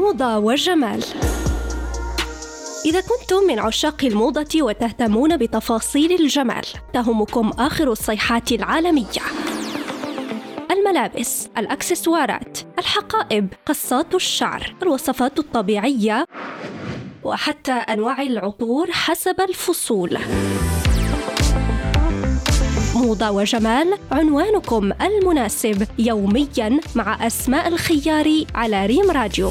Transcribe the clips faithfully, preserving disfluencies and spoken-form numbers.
موضة وجمال. إذا كنتم من عشاق الموضة وتهتمون بتفاصيل الجمال، تهمكم آخر الصيحات العالمية: الملابس، الأكسسوارات، الحقائب، قصات الشعر، الوصفات الطبيعية، وحتى أنواع العطور حسب الفصول. موضة وجمال، عنوانكم المناسب يومياً مع أسماء الخياري على ريم راديو.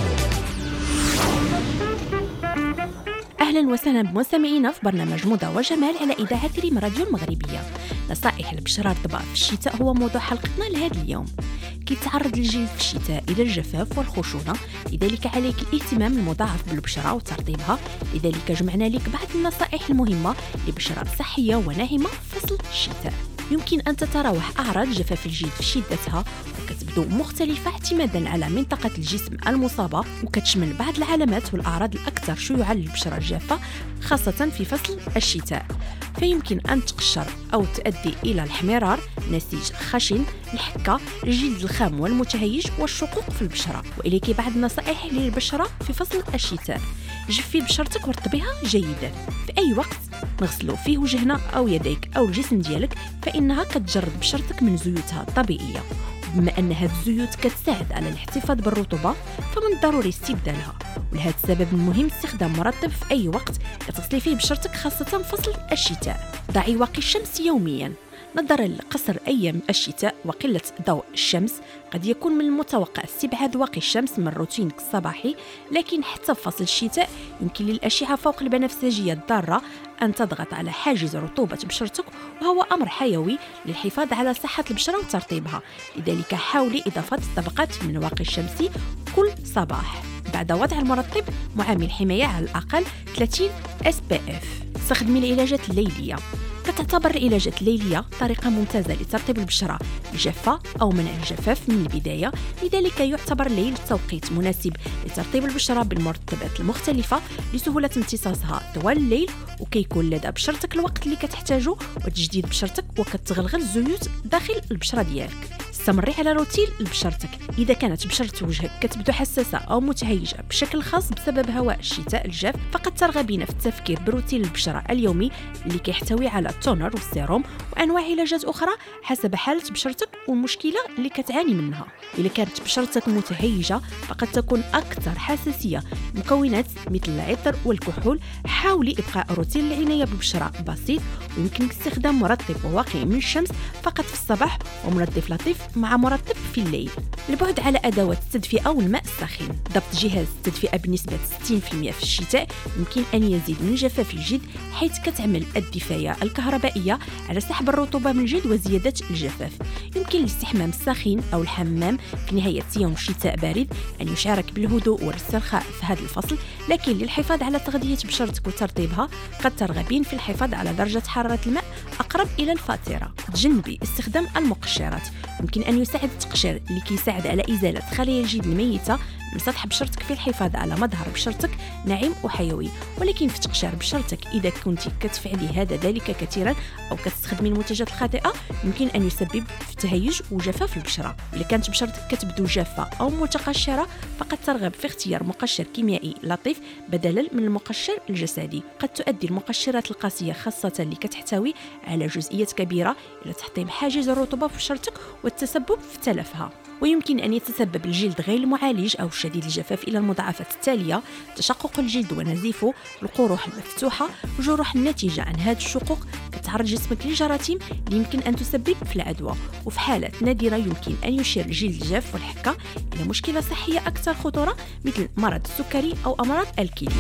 أهلا وسهلا بمستمعينا في برنامج موضة وجمال على إذاعة ريم راديو المغربية. نصائح البشرة الطباء في الشتاء هو موضوع حلقتنا لهذا اليوم. كيتعرض الجلد في الشتاء إلى الجفاف والخشونة، لذلك عليك الاهتمام المضاعف بالبشرة وترطيبها. لذلك جمعنا لك بعض النصائح المهمة لبشرة صحية وناعمة في فصل الشتاء. يمكن أن تتراوح أعراض جفاف الجلد في شدتها وكتبدو مختلفة اعتمادا على منطقة الجسم المصابة، وكتشمل بعض العلامات والأعراض الأكثر شيوعا للبشرة الجافة خاصة في فصل الشتاء. فيمكن أن تقشر أو تؤدي إلى الاحمرار، نسيج خشن، الحكة، الجلد الخام والمتهيج والشقوق في البشرة. وإليك بعض النصائح للبشرة في فصل الشتاء: جفي بشرتك ورطبيها جيدا. في أي وقت نغسلوا فيه وجهنا أو يديك أو الجسم ديالك، فإنها كتجرد بشرتك من زيوتها الطبيعية. بما أن هذه الزيوت كتساعد على الاحتفاظ بالرطوبة، فمن الضروري استبدالها. ولهذا السبب المهم استخدام مرطب في أي وقت كتغسلي فيه بشرتك خاصة فصل الشتاء. ضعي واقي الشمس يوميا. نظرا لقصر أيام الشتاء وقلة ضوء الشمس، قد يكون من المتوقع استبعاد واقي الشمس من روتينك الصباحي، لكن حتى في فصل الشتاء يمكن للأشعة فوق البنفسجية الضارة أن تضغط على حاجز رطوبة بشرتك، وهو أمر حيوي للحفاظ على صحة البشرة وترطيبها. لذلك حاولي إضافة طبقات من واقي الشمس كل صباح بعد وضع المرطب معامل حماية على الأقل ثلاثين إس بي إف. استخدمي العلاجات الليلية. كتعتبر العلاجات الليلية طريقة ممتازة لترطيب البشرة الجافة أو منع الجفاف من البداية. لذلك يعتبر الليل توقيت مناسب لترطيب البشرة بالمرطبات المختلفة لسهولة امتصاصها طوال الليل، وكيكون لدى بشرتك الوقت اللي كتحتاجه وتجديد بشرتك وكتغلغل الزيوت داخل البشرة ديالك. استمري على روتين لبشرتك. إذا كانت بشرة وجهك كتبدو حساسة أو متهيجة بشكل خاص بسبب هواء الشتاء الجاف، فقد ترغبين في التفكير بروتين البشرة اليومي اللي كيحتوي على التونر والسيروم وأنواع علاجات أخرى حسب حالة بشرتك والمشكلة اللي كتعاني منها. إذا كانت بشرتك متهيجة فقد تكون أكثر حساسية لمكونات مثل العطر والكحول. حاولي إبقاء روتين العناية بالبشرة بسيط، ويمكنك استخدام مرطب واقي من الشمس فقط في الصباح ومنظف لطيف مع مرطب في الليل. البعد على أدوات التدفئة والماء الساخن. ضبط جهاز التدفئة بنسبة ستين بالمئة في الشتاء يمكن أن يزيد من جفاف الجلد، حيث كتعمل الدفاية الكهربائية على سحب الرطوبة من الجلد وزيادة الجفاف. يمكن الاستحمام الساخن أو الحمام في نهاية يوم شتاء بارد أن يشعرك بالهدوء والاسترخاء في هذا الفصل، لكن للحفاظ على تغذية بشرتك وترطيبها قد ترغبين في الحفاظ على درجة حرارة الماء أقرب إلى الفاترة. تجنبي استخدام المقشرات. يمكن أن يساعد التقشير اللي كيساعد على إزالة خلايا الجلد الميتة من سطح بشرتك في الحفاظ على مظهر بشرتك ناعم وحيوي، ولكن في تقشير بشرتك إذا كنت كتفعلي هذا ذلك كثيرا أو كتستخدمي المنتجات الخاطئة يمكن أن يسبب في تهيج وجفاف البشرة. إذا كانت بشرتك كتبدو جافة أو متقشرة فقد ترغب في اختيار مقشر كيميائي لطيف بدلا من المقشر الجسدي. قد تؤدي المقشرات القاسية خاصة اللي كتحتوي على جزيئات كبيرة إلى تحطيم حاجز الرطوبة في بشرتك والتسبب في تلفها. ويمكن أن يتسبب الجلد غير المعالج أو شديد الجفاف إلى المضاعفات التالية: تشقق الجلد ونزيفه، القروح المفتوحة، الجروح الناتجة عن هذه الشقوق. كتعرض جسمك لجراثيم اللي يمكن أن تسبب في العدوى، وفي حالات نادرة يمكن أن يشير الجلد الجاف والحكة إلى مشكلة صحية أكثر خطورة مثل مرض السكري أو أمراض الكلى.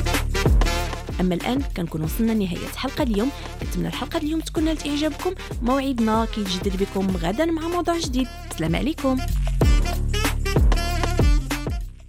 أما الآن كنكون وصلنا لنهاية حلقة اليوم. كنتمنى الحلقة اليوم تكون نالت إعجابكم. موعدنا كيتجدد بكم غدا مع موضوع جديد. السلام عليكم.